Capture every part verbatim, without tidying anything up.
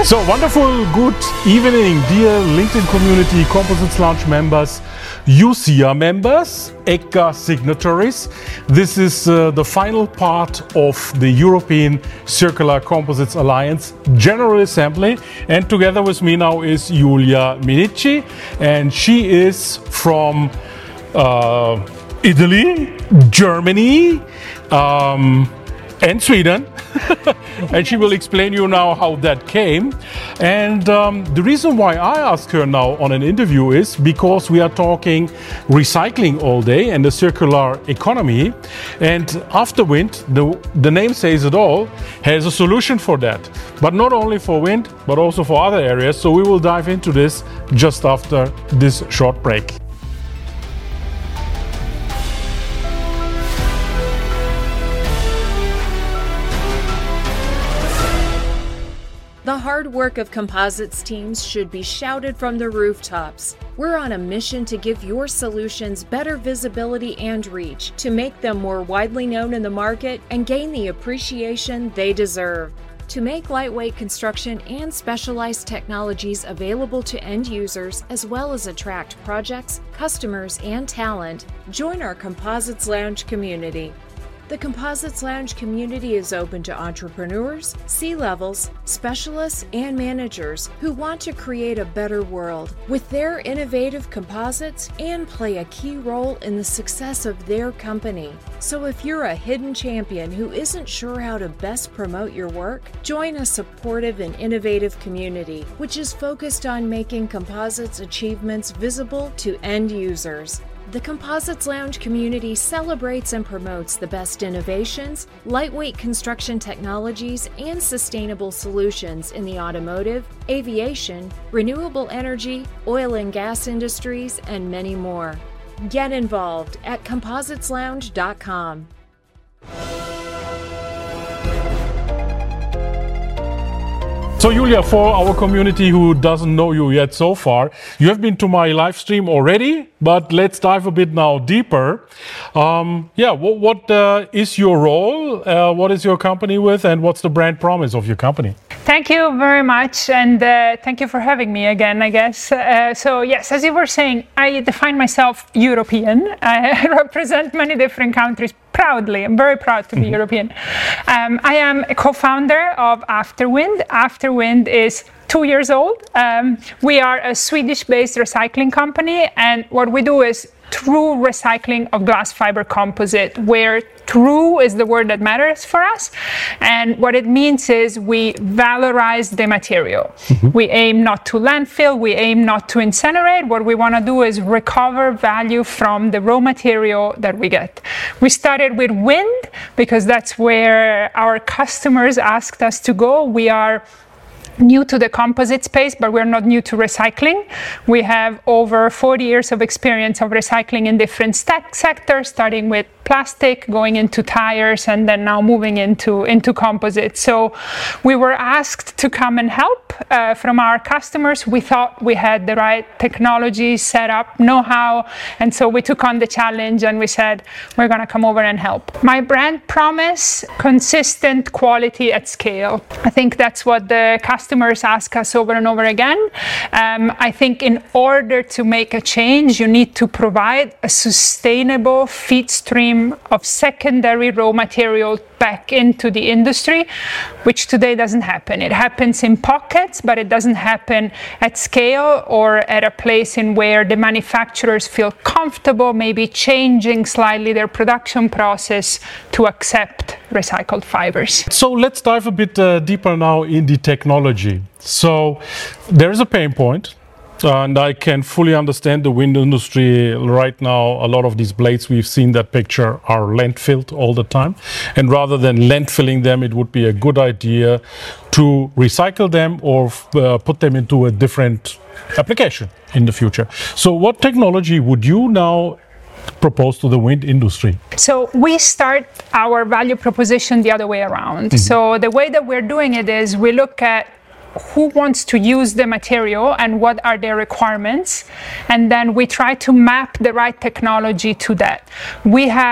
So wonderful, good evening, dear LinkedIn community, Composites Lounge members, U C A members, E C A signatories. This is uh, the final part of the European Circular Composites Alliance General Assembly, and together with me now is Giulia Minici, and she is from uh, Italy, Germany, um, and Sweden. And she will explain you now how that came. And um, the reason why I asked her now on an interview is because we are talking recycling all day and the circular economy. And Afterwind, the, the name says it all, has a solution for that. But not only for wind, but also for other areas. So we will dive into this just after this short break. The hard work of composites teams should be shouted from the rooftops. We're on a mission to give your solutions better visibility and reach, to make them more widely known in the market and gain the appreciation they deserve. To make lightweight construction and specialized technologies available to end users, as well as attract projects, customers, and talent, join our Composites Lounge community. The Composites Lounge community is open to entrepreneurs, C-levels, specialists, and managers who want to create a better world with their innovative composites and play a key role in the success of their company. So if you're a hidden champion who isn't sure how to best promote your work, join a supportive and innovative community, which is focused on making composites achievements visible to end users. The Composites Lounge community celebrates and promotes the best innovations, lightweight construction technologies, and sustainable solutions in the automotive, aviation, renewable energy, oil and gas industries, and many more. Get involved at composites lounge dot com. So Giulia, for our community who doesn't know you yet so far, you have been to my live stream already, but let's dive a bit now deeper. Um, yeah, what, what uh, is your role? Uh, what is your company with, and what's the brand promise of your company? Thank you very much, and uh, thank you for having me again, I guess. Uh, so yes, as you were saying, I define myself European. I represent many different countries proudly. I'm very proud to be mm-hmm. European. Um, I am a co-founder of Afterwind. Afterwind is two years old. Um, we are a Swedish-based recycling company, and what we do is true recycling of glass fiber composite, where true is the word that matters for us. And what it means is we valorize the material. Mm-hmm. We aim not to landfill, we aim not to incinerate. What we want to do is recover value from the raw material that we get. We started with wind because that's where our customers asked us to go. We are new to the composite space, but we're not new to recycling. We have over forty years of experience of recycling in different st- sectors, starting with plastic, going into tires, and then now moving into, into composites. So we were asked to come and help uh, from our customers. We thought we had the right technology set up, know-how, and so we took on the challenge and we said, we're going to come over and help. My brand promise, consistent quality at scale. I think that's what the customers ask us over and over again. Um, I think in order to make a change, you need to provide a sustainable feed stream of secondary raw material back into the industry, which today doesn't happen. It happens in pockets, but it doesn't happen at scale or at a place in where the manufacturers feel comfortable maybe changing slightly their production process to accept recycled fibers. So let's dive a bit uh, deeper now in the technology. So there is a pain point. Uh, and I can fully understand the wind industry right now. A lot of these blades, we've seen that picture, are landfilled all the time. And rather than landfilling them, it would be a good idea to recycle them or uh, put them into a different application in the future. So what technology would you now propose to the wind industry? So we start our value proposition the other way around. Mm-hmm. So the way that we're doing it is we look at who wants to use the material and what are their requirements, and then we try to map the right technology to that. We have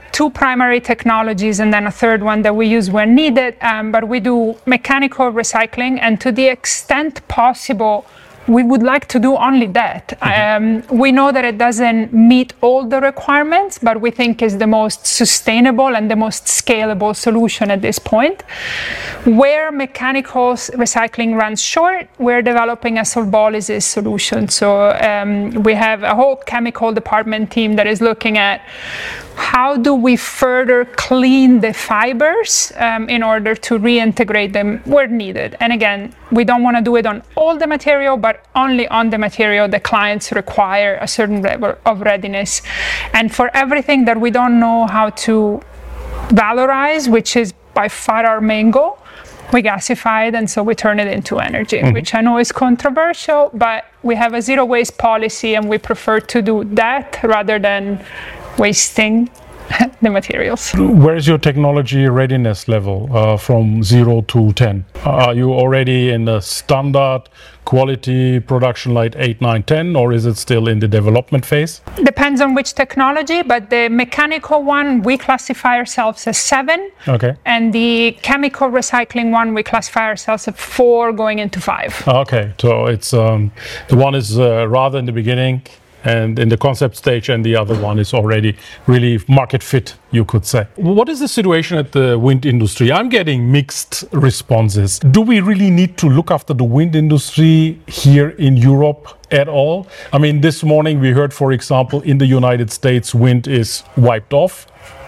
two primary technologies and then a third one that we use when needed, um, but we do mechanical recycling, and to the extent possible, we would like to do only that. Mm-hmm. Um, we know that it doesn't meet all the requirements, but we think is the most sustainable and the most scalable solution at this point. Where mechanical recycling runs short, we're developing a solvolysis solution. So um, we have a whole chemical department team that is looking at how do we further clean the fibers um, in order to reintegrate them where needed. And again, we don't want to do it on all the material, but only on the material the clients require a certain level of readiness. And for everything that we don't know how to valorize, which is by far our main goal, we gasify it, and so we turn it into energy, mm-hmm. which I know is controversial, but we have a zero waste policy and we prefer to do that rather than wasting the materials. Where is your technology readiness level uh, from zero to ten? Are you already in the standard quality production like eight, nine, ten, or is it still in the development phase? Depends on which technology, but the mechanical one, we classify ourselves as seven. Okay. And the chemical recycling one, we classify ourselves at four going into five. Okay, so it's um, the one is uh, rather in the beginning and in the concept stage, and the other one is already really market fit, you could say. What is the situation at the wind industry? I'm getting mixed responses. Do we really need to look after the wind industry here in Europe at all? I mean, this morning we heard, for example, in the United States, wind is wiped off.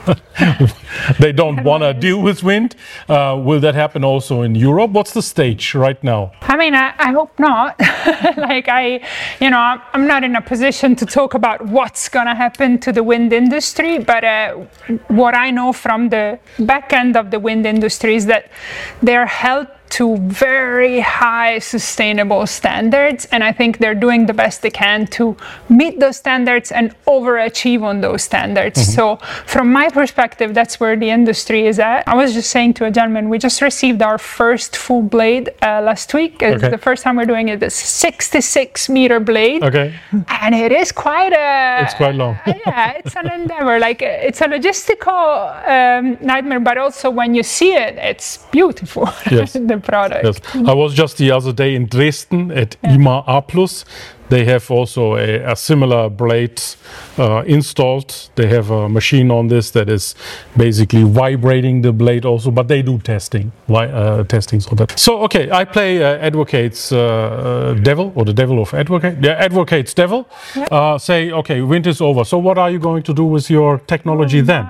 They don't want to deal with wind. Uh, will that happen also in Europe? What's the stage right now? I mean, I, I hope not. Like I, you know, I'm not in a position to talk about what's going to happen to the wind industry, but uh, what I know from the back end of the wind industry is that they're held to very high sustainable standards, and I think they're doing the best they can to meet those standards and overachieve on those standards. Mm-hmm. So from my perspective, that's where the industry is at. I was just saying to a gentleman, we just received our first full blade uh, last week. It's okay. the first time we're doing it. It's a sixty-six meter blade. Okay. And it is quite a... It's quite long. Yeah, it's an endeavor. Like, it's a logistical um, nightmare, but also when you see it, it's beautiful. Yes. The product. Yes. I was just the other day in Dresden at yeah. I M A A plus. They have also a, a similar blade uh, installed. They have a machine on this that is basically vibrating the blade also, but they do testing, uh, testing so that. So okay, I play uh, Advocate's uh, devil, or the devil of Advocate. Yeah, Advocate's devil. Yeah. Uh, say, okay, wind is over. So what are you going to do with your technology oh, then?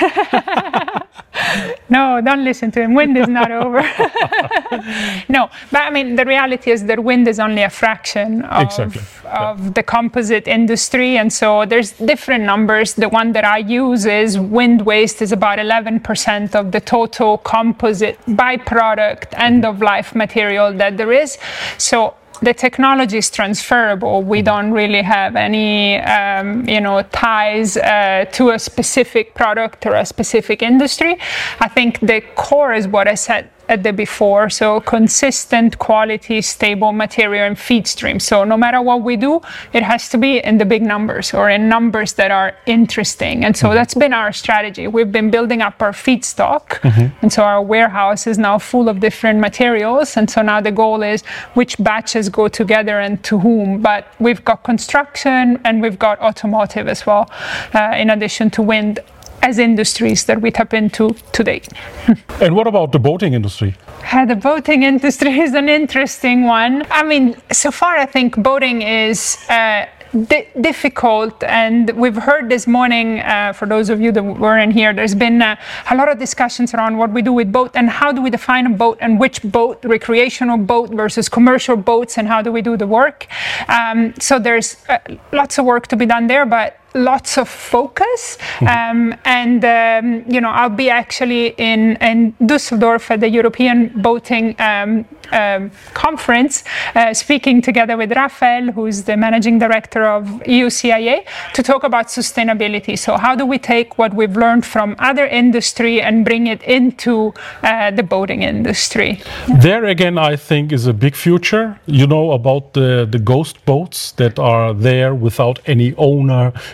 No, don't listen to him. Wind is not over. No, but I mean, the reality is that wind is only a fraction of, exactly. of yeah. the composite industry. And so there's different numbers. The one that I use is wind waste is about eleven percent of the total composite byproduct, end of life material that there is. So the technology is transferable. We don't really have any, um, you know, ties uh, to a specific product or a specific industry. I think the core is what I said at the before, so consistent quality, stable material and feed stream. So no matter what we do, it has to be in the big numbers or in numbers that are interesting. And so mm-hmm. that's been our strategy. We've been building up our feedstock, mm-hmm. and so our warehouse is now full of different materials. And so now the goal is which batches go together and to whom. But we've got construction and we've got automotive as well, uh, in addition to wind, as industries that we tap into today. And what about the boating industry? Uh, the boating industry is an interesting one. I mean, so far I think boating is uh, di- difficult, and we've heard this morning, uh, for those of you that weren't here, there's been uh, a lot of discussions around what we do with boat and how do we define a boat and which boat, recreational boat versus commercial boats, and how do we do the work. Um, so there's uh, lots of work to be done there, but lots of focus, um, and um, you know, I'll be actually in, in Düsseldorf at the European Boating um, um, Conference, uh, speaking together with Rafael, who's the managing director of E U C I A, to talk about sustainability. So how do we take what we've learned from other industry and bring it into uh, the boating industry? There again, I think, is a big future. You know about the, the ghost boats that are there without any owner.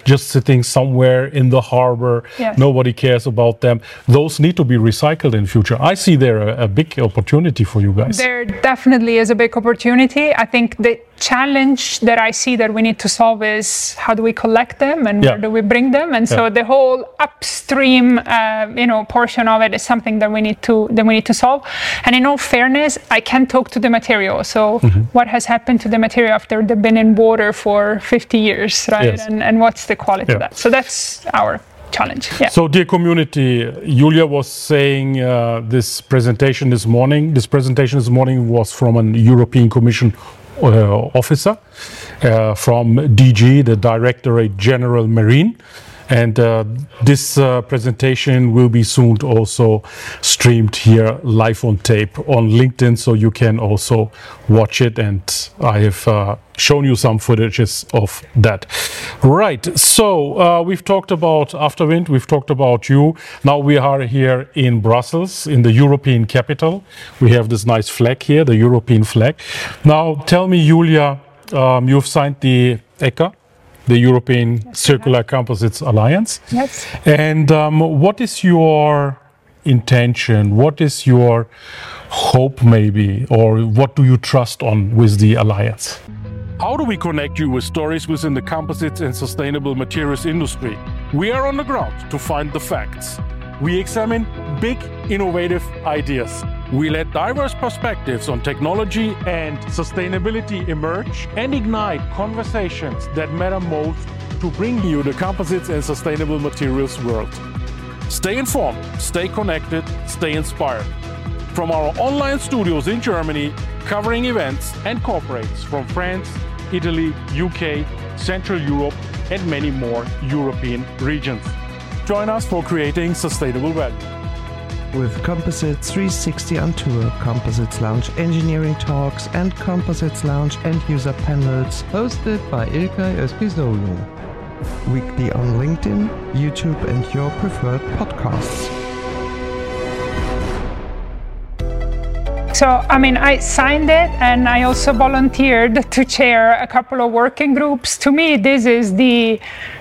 just sitting somewhere in the harbor. Yes. Nobody cares about them. Those need to be recycled in future. I see there a, a big opportunity for you guys. There definitely is a big opportunity. I think the challenge that I see that we need to solve is how do we collect them and Yeah. where do we bring them? And so Yeah. the whole upstream, uh, you know, portion of it is something that we need to that we need to solve. And in all fairness, I can talk to the material. So Mm-hmm. what has happened to the material after they've been in water for fifty years, right? Yes. And and what's the quality Yeah. of that? So that's our challenge. Yeah. So, dear community, Julia was saying uh, this presentation this morning. This presentation this morning was from an European Commission uh, officer uh, from D G, the Directorate General Marine. And uh, this uh, presentation will be soon also streamed here live on tape on LinkedIn, so you can also watch it. And I have uh, shown you some footages of that. Right, so uh, we've talked about Afterwind, we've talked about you. Now we are here in Brussels, in the European capital. We have this nice flag here, the European flag. Now tell me, Julia, um, you've signed the E C A, the European Yes, Circular Composites Alliance. Yes. And um, what is your intention? What is your hope, maybe, or what do you trust on with the alliance? How do we connect you with stories within the composites and sustainable materials industry? We are on the ground to find the facts. We examine big, innovative ideas. We let diverse perspectives on technology and sustainability emerge and ignite conversations that matter most to bring you the composites and sustainable materials world. Stay informed, stay connected, stay inspired. From our online studios in Germany, covering events and corporates from France, Italy, U K, Central Europe, and many more European regions. Join us for creating sustainable value. With Composites three sixty on Tour, Composites Lounge engineering talks, and Composites Lounge end-user panels hosted by İlkay Özpizoğlu. Weekly on LinkedIn, YouTube, and your preferred podcasts. So, I mean, I signed it and I also volunteered to chair a couple of working groups. To me, this is the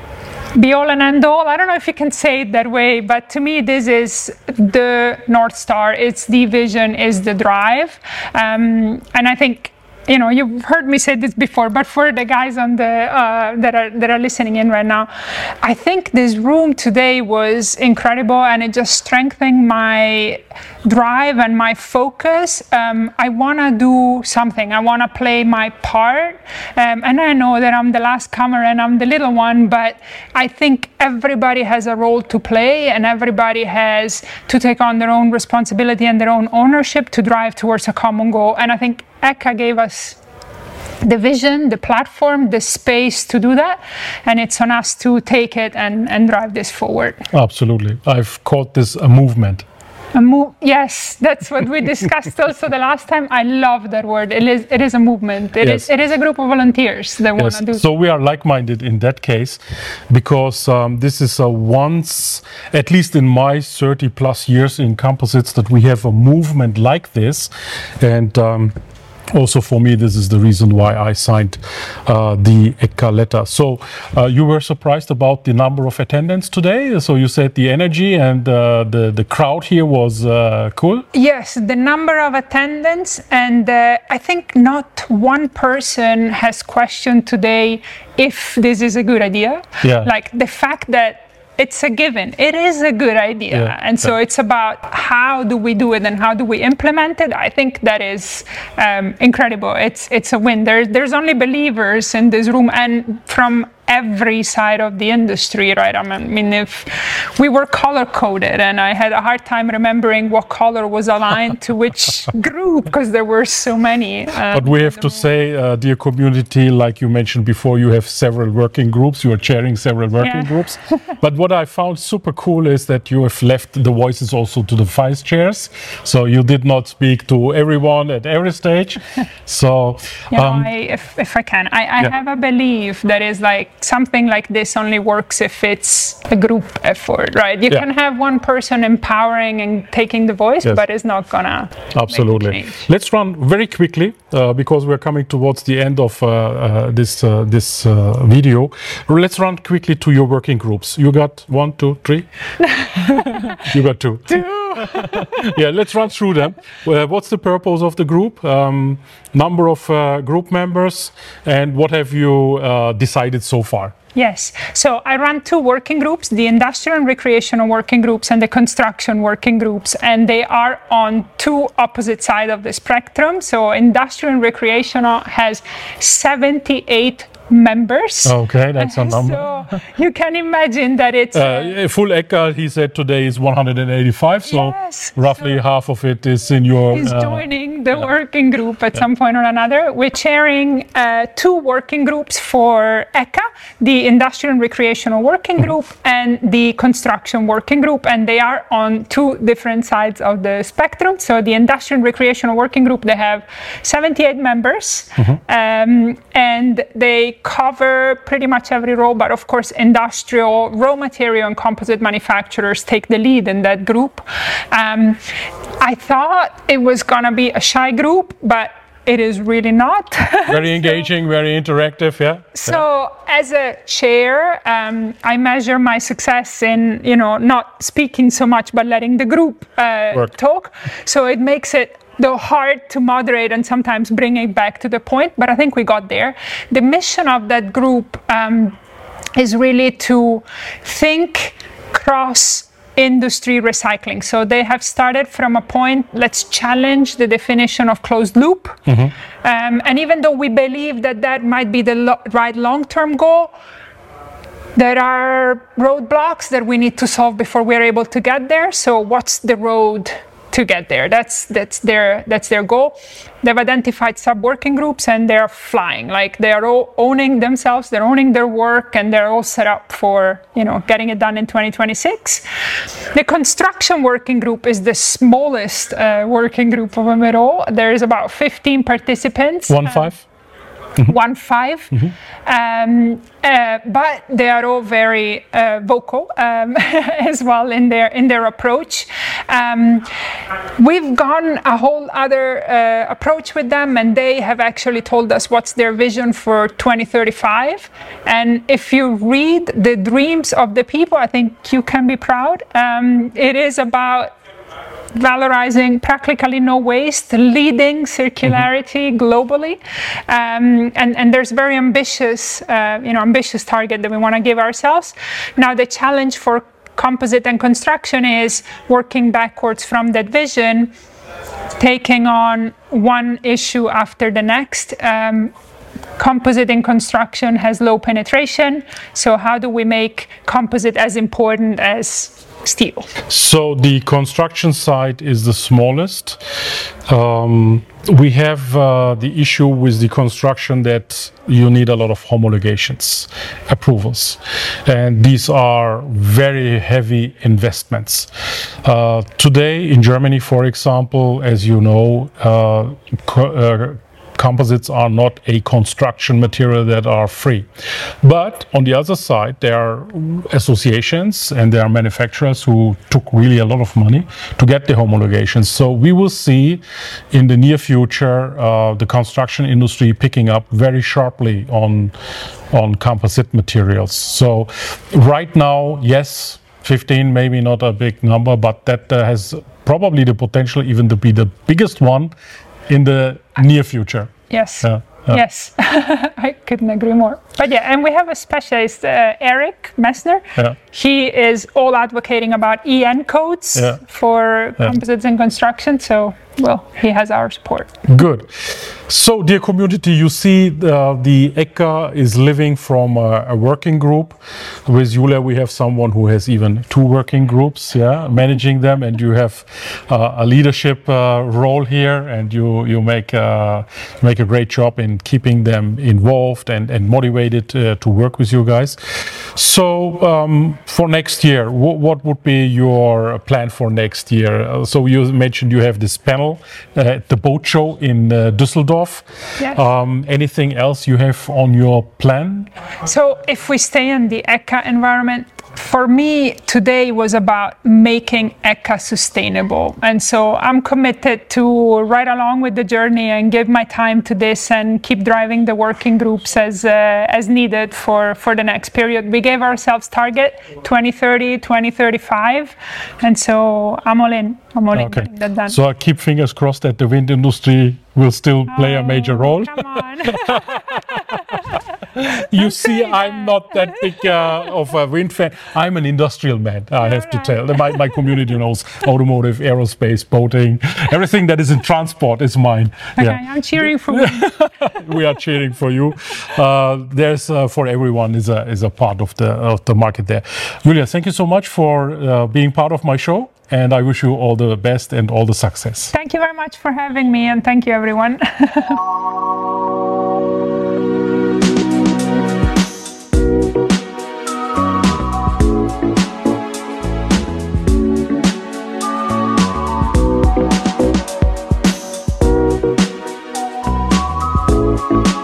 be all and end all. I don't know if you can say it that way, but to me, this is the North Star. It's the vision, is the drive. Um, and I think, you know, you've heard me say this before, but for the guys on the uh, that are that are listening in right now, I think this room today was incredible, and it just strengthened my drive and my focus. Um, I want to do something. I want to play my part, um, and I know that I'm the last comer and I'm the little one, but I think everybody has a role to play, and everybody has to take on their own responsibility and their own ownership to drive towards a common goal. And I think E C A gave us the vision, the platform, the space to do that, and it's on us to take it and, and drive this forward. Absolutely. I've called this a movement. A move, yes, that's what we discussed also the last time. I love that word. It is, it is a movement. It Yes. is, it is a group of volunteers that want Yes. to do. So we are like-minded in that case, because um, this is a once, at least in my thirty plus years in composites, that we have a movement like this. And um, also for me, this is the reason why I signed uh, the E C A letter. So uh, you were surprised about the number of attendants today. So you said the energy and uh, the, the crowd here was uh, cool. Yes, the number of attendants, and uh, I think not one person has questioned today if this is a good idea. Yeah. Like the fact that it's a given, it is a good idea. Yeah. And so Yeah. it's about how do we do it and how do we implement it. I think that is um, incredible. It's it's a win. There, there's only believers in this room, and from every side of the industry, right? I mean, if we were color coded, and I had a hard time remembering what color was aligned to which group, because there were so many. Um, But we have to say, uh, dear community, like you mentioned before, you have several working groups. You are chairing several working Yeah. groups. But what I found super cool is that you have left the voices also to the vice chairs. So you did not speak to everyone at every stage. So You know, um, I, if, if I can, I, I Yeah. have a belief that is like, something like this only works if it's a group effort, right? You yeah. can have one person empowering and taking the voice, yes. but it's not gonna absolutely. Make a change. Let's run very quickly uh, because we're coming towards the end of uh, uh, this uh, this uh, video. Let's run quickly to your working groups. You got one, two, three. You got two. Two. Yeah, let's run through them. Uh, what's the purpose of the group? Um, number of uh, group members, and what have you uh, decided so far? Yes, so I run two working groups, the industrial and recreational working groups and the construction working groups, and they are on two opposite sides of the spectrum. So industrial and recreational has seventy-eight members. Okay, that's a number. So you can imagine that it's... Uh, full Eckhart, he said today is one hundred eighty-five, so yes, roughly so half of it is in your... Is uh, joining the yeah. working group at yeah. some point or another. We're chairing uh, two working groups for E C A, the Industrial and Recreational Working Group and the Construction Working Group, and they are on two different sides of the spectrum. So the Industrial and Recreational Working Group, they have seventy-eight members, mm-hmm. um, and they cover pretty much every role, but of course industrial, raw material and composite manufacturers take the lead in that group. Um, I thought it was gonna be a shy group, but it is really not. Very engaging, so, very interactive, yeah. So yeah. as a chair, um, I measure my success in, you know, not speaking so much, but letting the group uh, talk. So it makes it though hard to moderate and sometimes bring it back to the point, but I think we got there. The mission of that group um, is really to think cross industry recycling. So they have started from a point, let's challenge the definition of closed loop. Mm-hmm. Um, and even though we believe that that might be the lo- right long-term goal, there are roadblocks that we need to solve before we're able to get there. So what's the road to get there? That's that's their that's their goal. They've identified sub-working groups and they're flying. Like they are all owning themselves, they're owning their work, and they're all set up for, you know, getting it done in twenty twenty-six. The construction working group is the smallest uh, working group of them at all. There is about fifteen participants. One five. Um, One five, mm-hmm. um, uh, but they are all very uh, vocal um, as well in their in their approach. Um, we've gone a whole other uh, approach with them, and they have actually told us what's their vision for twenty thirty-five. And if you read the dreams of the people, I think you can be proud. Um, it is about valorizing practically no waste, leading circularity mm-hmm. globally, um, and and there's very ambitious, uh, you know, ambitious target that we want to give ourselves. Now the challenge for composite and construction is working backwards from that vision, taking on one issue after the next. Um, Composite in construction has low penetration, so how do we make composite as important as steel? So the construction side is the smallest. Um, we have uh, the issue with the construction that you need a lot of homologations, approvals, and these are very heavy investments. Uh, today in Germany, for example, as you know, uh, co- uh, composites are not a construction material that are free. But on the other side, there are associations and there are manufacturers who took really a lot of money to get the homologations. So we will see in the near future uh, the construction industry picking up very sharply on, on composite materials. So right now, yes, fifteen, maybe not a big number, but that uh, has probably the potential even to be the biggest one in the near future. Yes. Yeah, yeah. Yes. I couldn't agree more. But yeah, and we have a specialist, uh, Eric Messner. Yeah. He is all advocating about E N codes yeah. for yeah. composites and construction. So, well, he has our support. Good. So, dear community, you see uh, the E C A is living from a, a working group. With Julia, we have someone who has even two working groups, yeah, managing them, and you have uh, a leadership uh, role here, and you you make uh, make a great job in keeping them involved and and motivated uh, to work with you guys. So, um, for next year, w- what would be your plan for next year? Uh, so, you mentioned you have this panel panel uh, at the boat show in uh, Düsseldorf. Yes. Um, anything else you have on your plan? So if we stay in the E C A environment, for me, today was about making E C A sustainable. And so I'm committed to ride along with the journey and give my time to this and keep driving the working groups as uh, as needed for, for the next period. We gave ourselves target twenty thirty, twenty thirty-five. And so I'm all in. I'm all in Okay. getting that done. So I keep fingers crossed that the wind industry will still play Oh, a major role. Come on. You see, say I'm that. not that big uh, of a wind fan. I'm an industrial man, I have to right. tell. My, my community knows automotive, aerospace, boating, everything that is in transport is mine. Okay, Yeah. I'm cheering for you. We are cheering for you. Uh, there's uh, for everyone is a is a part of the of the market there. Julia, thank you so much for uh, being part of my show, and I wish you all the best and all the success. Thank you very much for having me, and thank you, everyone. Thank you.